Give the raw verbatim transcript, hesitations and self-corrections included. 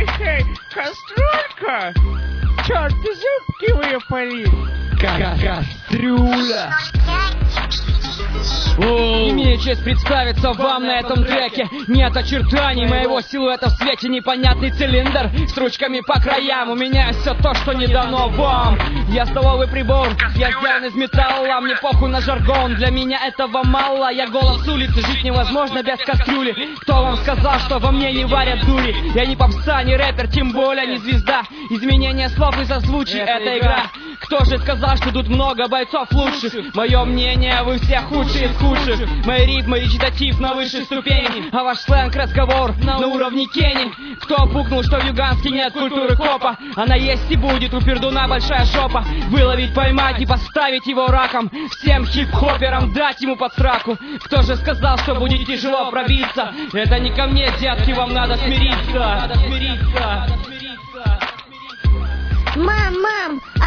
Эй, кастрюлька! Черт, ты зубки выпали! Кастрюля! Имею честь представиться вам на этом треке. Нет очертаний моего силуэта в свете. Непонятный цилиндр с ручками по краям. У меня все то, что не дано вам. Я столовый прибор, я сделан из металла. Мне похуй на жаргон, для меня этого мало. Я голос с улицы, жить невозможно без кастрюли. Кто вам сказал, что во мне не варят дури? Я не попса, не рэпер, тем более не звезда. Изменение слов и созвучий — это игра. Кто же сказал, что тут много бойцов лучших? Мое мнение, вы все худшие из худших. Мои рифмы, речитатив на высшей ступени, а ваш сленг, разговор на уровне Кенни. Кто пукнул, что в Юганске нет культуры копа? Она есть и будет, у пердуна большая жопа. Выловить, поймать и поставить его раком. Всем хип-хоперам дать ему под сраку. Кто же сказал, что будет тяжело пробиться? Это не ко мне, детки, вам надо смириться. Надо смириться. Мам, мам,